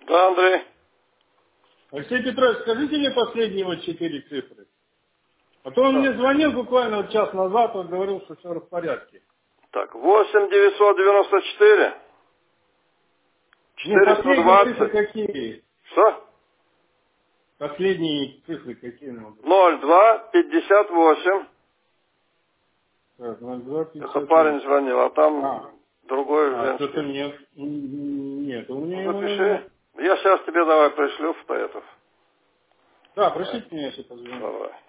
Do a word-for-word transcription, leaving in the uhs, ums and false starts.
Да, Андрей. Алексей Петрович, скажите мне последние вот четыре цифры. А то он да. мне звонил буквально вот час назад, он говорил, что все в порядке. Так, восемь девятьсот девяносто четыре. Нет, последние цифры четыреста двадцать. какие? Что? Последние цифры какие? ноль два пятьдесят восемь. Так, ноль два пятьдесят восемь. Это парень звонил, а там а. другой а, женский. что-то нет. Нет, у меня Ну, его запиши. нет. Я сейчас тебе давай пришлю в эту. Да, пришлите мне, если позвоню. Давай.